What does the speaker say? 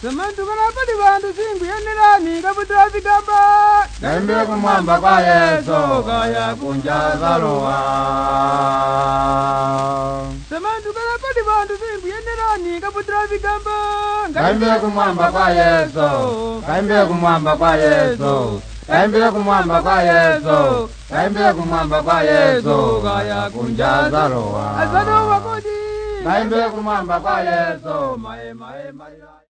Semantu kanapati bantu singu yenelani kaputra vigamba. Kaimbe kumwamba kwa Yesu kaya kunjaza loa. Semantu kanapati bantu singu yenelani kaputra vigamba. Kaimbe kumwamba kwa Yesu, kaimbe kumwamba kwa Yesu, kaimbe kumwamba kwa Yesu, kaimbe kumwamba kwa Yesu kaya kunjaza loa. Azano wakodi. Kaimbe kumwamba kwa Yesu, Mae mae mae.